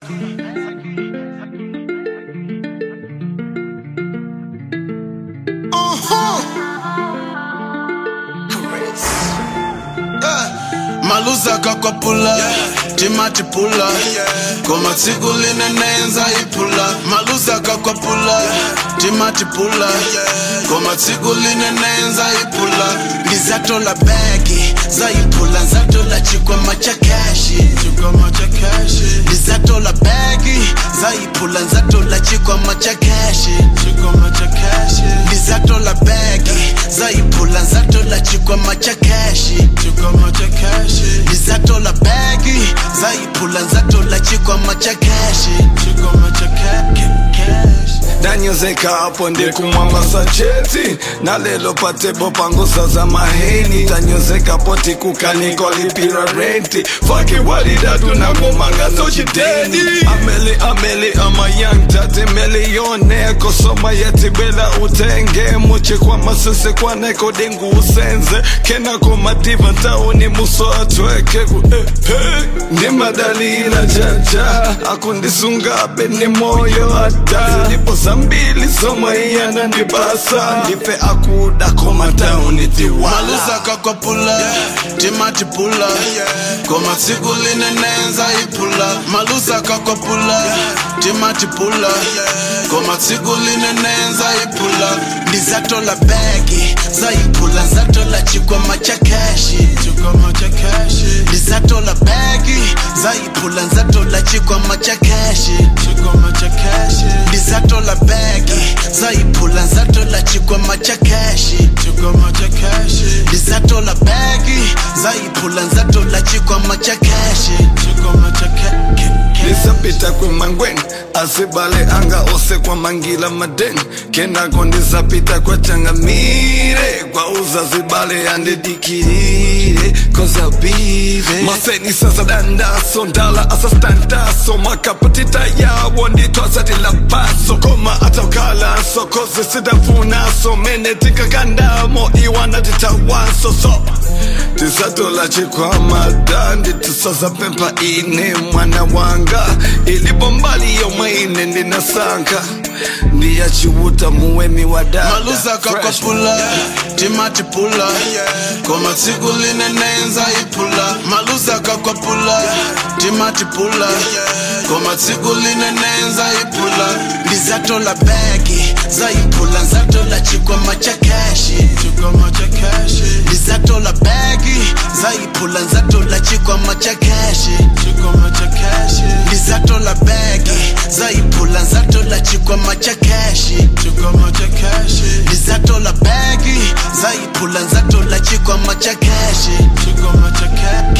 Maluza kakopula, timati pula, koma tsiku linenenza ipula. Maluza kakopula, timati pula, koma tsiku linenenza ipula. Ndizatola bagi, za ipula, nzatola chikwama cha kashi. Ndizatola bagi, za ipula, nzatola chikwama cha kashi. Ndizatola bagi, za ipula, nzatola chikwama cha kashi. Ndizatola bagi, za ipula, nzatola chikwama cha kashi. Danyozeka hapo ndi kumwamba sacheti na lelo patebo pangusa za maheni. Danyozeka poti kukaniko lipira renti fake walidatu na ngomanga so chiteni. Ameli ama young tate milione kosoma yeti bela utenge muche kwa masese kwa neko dengu usenze kena komadiva tauni muso atweke ndi madalila jaja akundisunga beni moyo ata nipo zambili soma iyana nibasa nipe akuda koma tauni tiwala. Maluza kakopula, timati pula, koma tsiku linenenza ipula. Maluza kakopula, timati pula, koma tsiku linenenza ipula. Ndizatola bagi, za ipula, nzatola chikwama cha kashi. Ndizatola bagi, za ipula, nzatola chikwama cha kashi. Ndizatola bagi, za ipula, nzatola chikwama cha kashi. Ndizatola bagi, za ipula, nzatola chikwama cha kashi. Nisapita kwe mangwen asibale anga ose kwa mangila maden kenako nisapita kwa changamire kwa uza zibale ande dikirire koza bive maseni sasa dandaso ndala asastandaso makapatita yawo nditwasati la paso koma atokalaso koze sidafunaso menetika kandamo iwana titawaso so tisatola chikwama dandi tisaza pempa ine mwana wanga ilibombali yomaine ndinasanka ndiyachiwuta muweni wa dada. Maluza kakopula, timati pula, koma tsiku linenenza ipula. Maluza kakopula, timati pula, koma tsiku linenenza ipula. Ndizatola bagi, za ipula, nzatola chikwama cha kashi. Ndizatola bagi, za ipula, nzatola chikwama cha kashi. Ndizatola bagi, za ipula, nzatola chikwama cha kashi. Ndizatola bagi, za ipula, nzatola chikwama cha kashi.